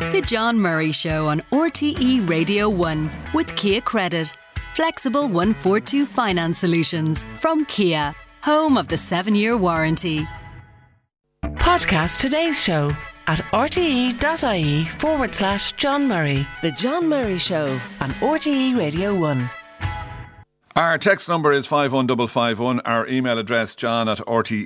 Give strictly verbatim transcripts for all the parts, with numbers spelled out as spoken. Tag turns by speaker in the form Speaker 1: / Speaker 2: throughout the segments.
Speaker 1: The John Murray Show on R T E Radio one with Kia Credit. Flexible one forty-two finance solutions from Kia, home of the seven-year warranty.
Speaker 2: Podcast today's show at rte.ie forward slash John Murray.
Speaker 3: The John Murray Show on R T E Radio one.
Speaker 4: Our text number is five one five five one, our email address john at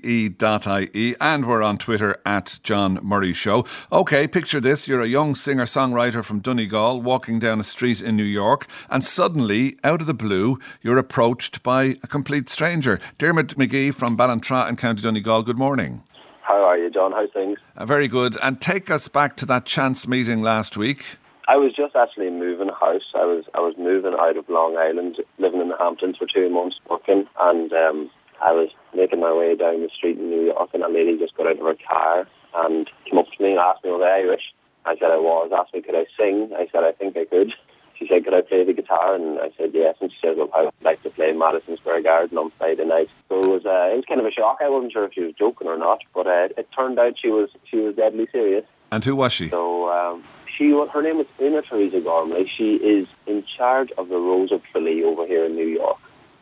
Speaker 4: rte.ie, and we're on Twitter at John Murray Show. OK, picture this. You're a young singer-songwriter from Donegal walking down a street in New York, and suddenly, out of the blue, you're approached by a complete stranger. Dermot McGee from Ballantrae in County Donegal, good morning.
Speaker 5: How are you, John? How's things?
Speaker 4: Uh, very good. And take us back to that chance meeting last week.
Speaker 5: I was just actually moving house. I was I was moving out of Long Island, living in the Hamptons for two months working, and um, I was making my way down the street in New York, and a lady just got out of her car and came up to me and asked me, was I Irish? I said I was. Asked me, could I sing? I said, I think I could. She said, could I play the guitar? And I said, yes. And she said, well, I would like to play Madison Square Garden on Friday night. So it was uh, it was kind of a shock. I wasn't sure if she was joking or not, but uh, it turned out she was she was deadly serious.
Speaker 4: And who was she?
Speaker 5: So um, she, her name was Una Teresa Gormley. She is in charge of the Rosa Tralee over here in New York.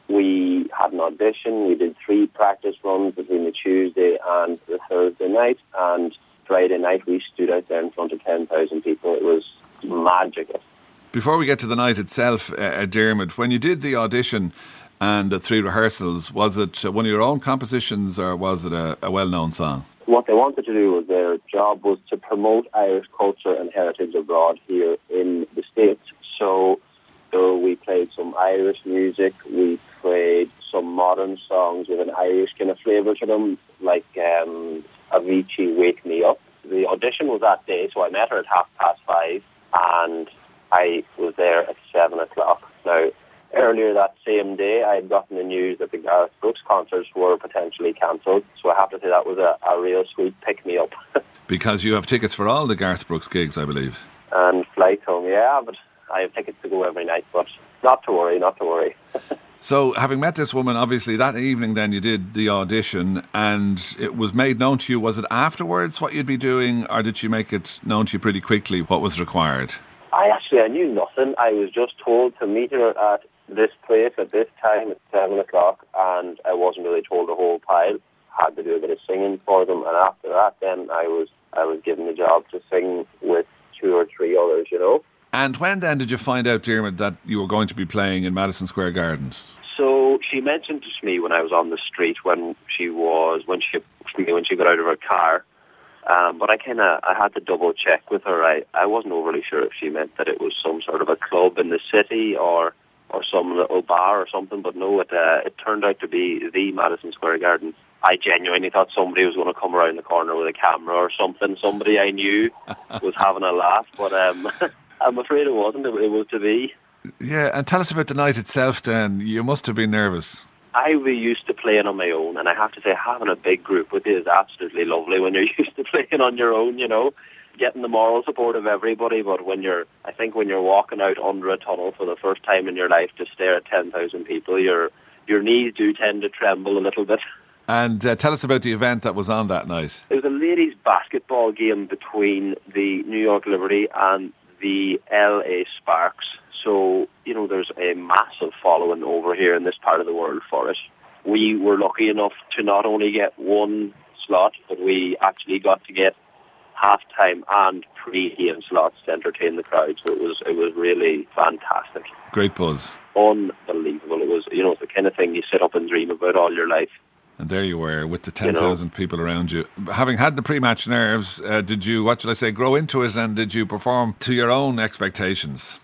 Speaker 5: We had an audition. We did three practice runs between the Tuesday and the Thursday night. And Friday night we stood out there in front of ten thousand people. It was magical.
Speaker 4: Before we get to the night itself, uh, Dermot, when you did the audition and the three rehearsals, was it one of your own compositions or was it a, a well-known song?
Speaker 5: What they wanted to do was their job was to promote Irish culture and heritage abroad here in the States. So, so we played some Irish music, we played some modern songs with an Irish kind of flavour to them, like um, Avicii, Wake Me Up. The audition was that day, so I met her at half past five, and I was there at seven o'clock. Now, earlier that same day, I had gotten the news that the Garth Brooks concerts were potentially cancelled. So I have to say that was a, a real sweet pick-me-up.
Speaker 4: Because you have tickets for all the Garth Brooks gigs, I believe.
Speaker 5: And flights home, yeah, but I have tickets to go every night. But not to worry, not to worry.
Speaker 4: So, having met this woman, obviously, that evening then you did the audition and it was made known to you. Was it afterwards what you'd be doing, or did she make it known to you pretty quickly what was required?
Speaker 5: I actually, I knew nothing. I was just told to meet her at this place at this time at seven o'clock, and I wasn't really told the whole pile. Had to do a bit of singing for them, and after that then I was I was given the job to sing with two or three others, you know.
Speaker 4: And when then did you find out, Dermot, that you were going to be playing in Madison Square Gardens?
Speaker 5: So she mentioned to me when I was on the street when she was when she when she got out of her car. Um, but I kind of I had to double check with her. I, I wasn't overly sure if she meant that it was some sort of a club in the city or or some little bar or something. But no, it uh, it turned out to be the Madison Square Garden. I genuinely thought somebody was going to come around the corner with a camera or something. Somebody I knew was having a laugh, but um, I'm afraid it wasn't. It, it was to be.
Speaker 4: Yeah, and tell us about the night itself. Then you must have been nervous.
Speaker 5: I was used to playing on my own, and I have to say having a big group with you is absolutely lovely when you're used to playing on your own, you know, getting the moral support of everybody. But when you're, I think when you're walking out under a tunnel for the first time in your life to stare at ten thousand people, your your knees do tend to tremble a little bit.
Speaker 4: And uh, tell us about the event that was on that night.
Speaker 5: It was a ladies' basketball game between the New York Liberty and the L A Sparks. So, you know, there's a massive following over here in this part of the world for it. We were lucky enough to not only get one slot, but we actually got to get half-time and pre-game slots to entertain the crowd. So it was it was really fantastic.
Speaker 4: Great buzz.
Speaker 5: Unbelievable. It was, you know, the kind of thing you sit up and dream about all your life.
Speaker 4: And there you were with the ten thousand you know, people around you. Having had the pre-match nerves, uh, did you, what shall I say, grow into it, and did you perform to your own expectations?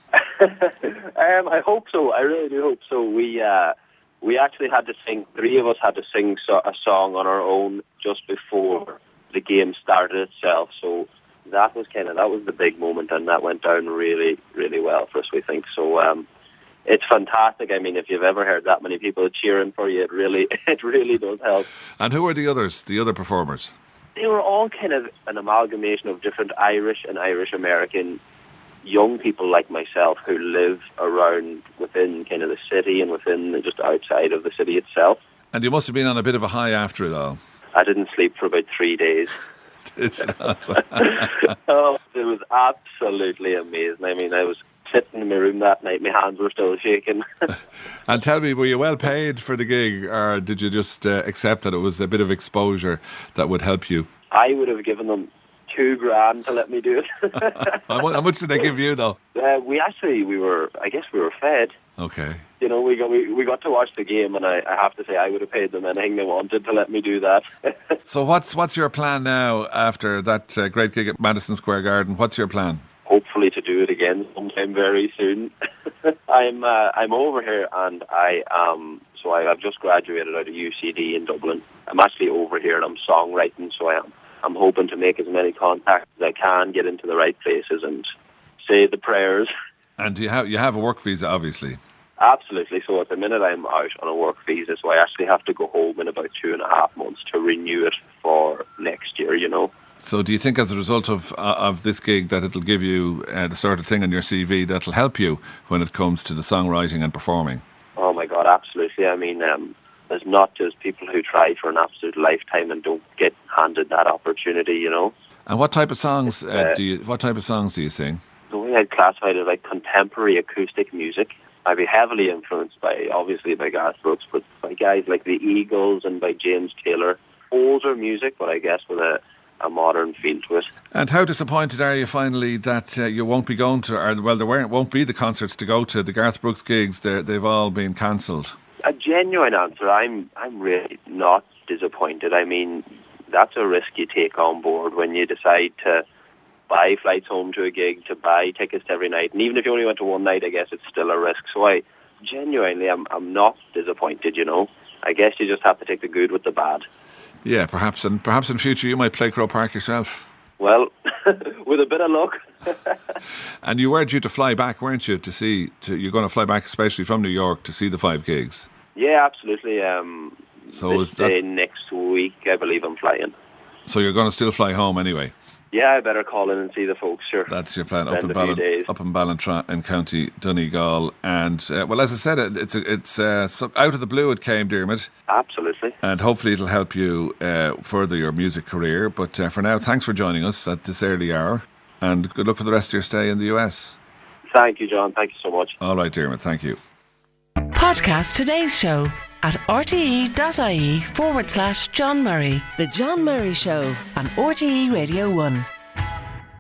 Speaker 5: um, I hope so. I really do hope so. We uh, we actually had to sing, three of us had to sing so- a song on our own just before the game started itself. So that was kind of, that was the big moment, and that went down really, really well for us, we think. So um, it's fantastic. I mean, if you've ever heard that many people cheering for you, it really, it really does help.
Speaker 4: And who were the others, the other performers?
Speaker 5: They were all kind of an amalgamation of different Irish and Irish-American young people like myself who live around within kind of the city and within just outside of the city itself.
Speaker 4: And you must have been on a bit of a high after it all.
Speaker 5: I didn't sleep for about three days.
Speaker 4: Did you not?
Speaker 5: Oh, it was absolutely amazing. I mean, I was sitting in my room that night, my hands were still shaking.
Speaker 4: And tell me, were you well paid for the gig, or did you just uh, accept that it was a bit of exposure that would help you?
Speaker 5: I would have given them two grand to let me do it.
Speaker 4: How mu- how much did they give you, though?
Speaker 5: Uh, we actually, we were, I guess we were fed.
Speaker 4: Okay.
Speaker 5: You know, we got we, we got to watch the game, and I, I have to say I would have paid them anything they wanted to let me do that.
Speaker 4: So what's what's your plan now after that uh, great gig at Madison Square Garden? What's your plan?
Speaker 5: Hopefully to do it again sometime very soon. I'm uh, I'm over here, and I um so I, I've just graduated out of U C D in Dublin. I'm actually over here, and I'm songwriting, so I am. I'm hoping to make as many contacts as I can, get into the right places, and say the prayers.
Speaker 4: And you have you have a work visa, obviously.
Speaker 5: Absolutely. So at the minute I'm out on a work visa, so I actually have to go home in about two and a half months to renew it for next year, you know.
Speaker 4: So do you think as a result of uh, of this gig that it'll give you uh, the sort of thing on your C V that'll help you when it comes to the songwriting and performing?
Speaker 5: Oh my God, absolutely. I mean, um, there's not just people who try for an absolute lifetime and don't get handed that opportunity, you know.
Speaker 4: And what type of songs uh,
Speaker 5: uh,
Speaker 4: do you what type of songs do you sing?
Speaker 5: The way I'd classify it is like contemporary acoustic music. I'd be heavily influenced by, obviously, by Garth Brooks, but by guys like the Eagles and by James Taylor. Older music, but I guess with a, a modern feel to it.
Speaker 4: And how disappointed are you finally that uh, you won't be going to, or well, there weren't, won't be the concerts to go to, the Garth Brooks gigs, they've all been cancelled?
Speaker 5: A genuine answer, I'm I'm really not disappointed. I mean, that's a risk you take on board when you decide to buy flights home to a gig, to buy tickets to every night. And even if you only went to one night, I guess it's still a risk. So I genuinely, I'm, I'm not disappointed, you know. I guess you just have to take the good with the bad.
Speaker 4: Yeah, perhaps, and perhaps in future you might play Croke Park yourself.
Speaker 5: Well, with a bit of luck.
Speaker 4: And you were due to fly back, weren't you, to see, to, you're going to fly back especially from New York to see the five gigs?
Speaker 5: Yeah, absolutely. Um,
Speaker 4: so
Speaker 5: this
Speaker 4: is that,
Speaker 5: day next week, I believe I'm flying.
Speaker 4: So you're going to still fly home anyway?
Speaker 5: Yeah, I better call in and see the folks, sure.
Speaker 4: That's your plan, up in,
Speaker 5: Spend a few
Speaker 4: Ballin,
Speaker 5: days.
Speaker 4: up in Ballantrae in County Donegal. And, uh, well, as I said, it- it's it's uh, so out of the blue it came, Dermot.
Speaker 5: Absolutely.
Speaker 4: And hopefully it'll help you uh, further your music career. But uh, for now, thanks for joining us at this early hour. And good luck for the rest of your stay in the U S.
Speaker 5: Thank you, John. Thank you so much.
Speaker 4: All right, Dermot, thank you.
Speaker 2: Podcast today's show at rte.ie forward slash John Murray.
Speaker 3: The John Murray Show on R T E Radio one.